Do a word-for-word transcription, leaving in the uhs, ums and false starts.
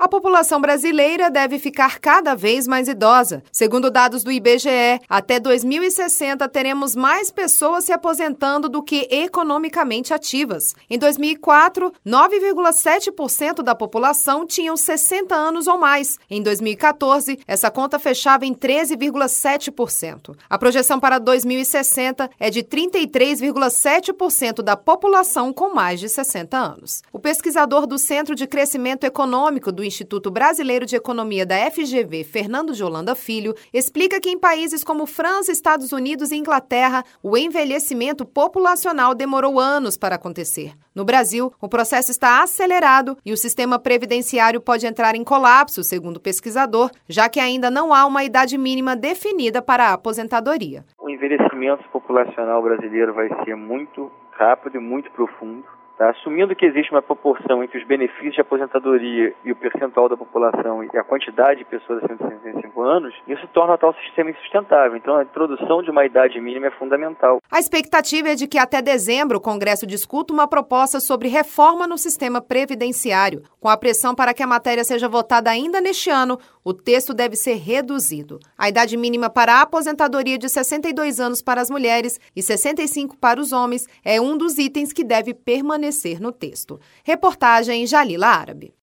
A população brasileira deve ficar cada vez mais idosa. Segundo dados do I B G E, até dois mil e sessenta teremos mais pessoas se aposentando do que economicamente ativas. Em dois mil e quatro, nove vírgula sete por cento da população tinham sessenta anos ou mais. Em dois mil e quatorze, essa conta fechava em treze vírgula sete por cento. A projeção para dois mil e sessenta é de trinta e três vírgula sete por cento da população com mais de sessenta anos. O pesquisador do Centro de Crescimento Econômico do Instituto Brasileiro de Economia da F G V, Fernando de Holanda Filho, explica que em países como França, Estados Unidos e Inglaterra, o envelhecimento populacional demorou anos para acontecer. No Brasil, o processo está acelerado e o sistema previdenciário pode entrar em colapso, segundo o pesquisador, já que ainda não há uma idade mínima definida para a aposentadoria. O envelhecimento populacional brasileiro vai ser muito rápido e muito profundo. Tá? Assumindo que existe uma proporção entre os benefícios de aposentadoria e o percentual da população e a quantidade de pessoas acima de sessenta e cinco anos, isso torna o tal sistema insustentável. Então, a introdução de uma idade mínima é fundamental. A expectativa é de que até dezembro o Congresso discuta uma proposta sobre reforma no sistema previdenciário. Com a pressão para que a matéria seja votada ainda neste ano, o texto deve ser reduzido. A idade mínima para a aposentadoria de sessenta e dois anos para as mulheres e sessenta e cinco para os homens é um dos itens que deve permanecer no texto. Reportagem Jalila Árabe.